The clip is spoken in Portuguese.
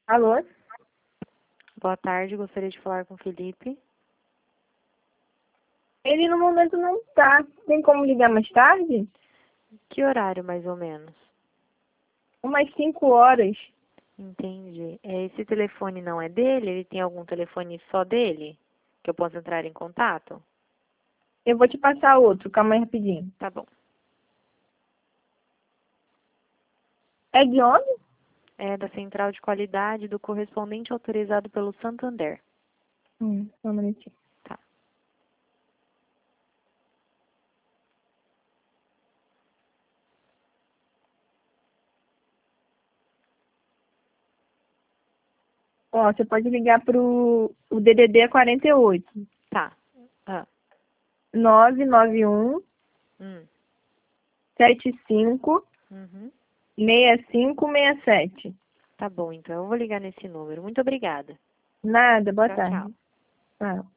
Alô? Boa tarde, gostaria de falar com o Felipe. Ele no momento não tá. Tem como ligar mais tarde? Que horário, mais ou menos? Umas 5 horas. Entendi. Esse telefone não é dele? Ele tem algum telefone só dele? Que eu possa entrar em contato? Eu vou te passar outro, calma aí rapidinho. Tá bom. É de onde? É da Central de Qualidade do correspondente autorizado pelo Santander. Só um minutinho. Tá. Ó, você pode ligar o DDD é 48. Tá. Ah. 991 Hum. 75 Uhum. 6567. Tá bom, então eu vou ligar nesse número. Muito obrigada. Nada, boa Tchau, tchau. tarde. Tchau.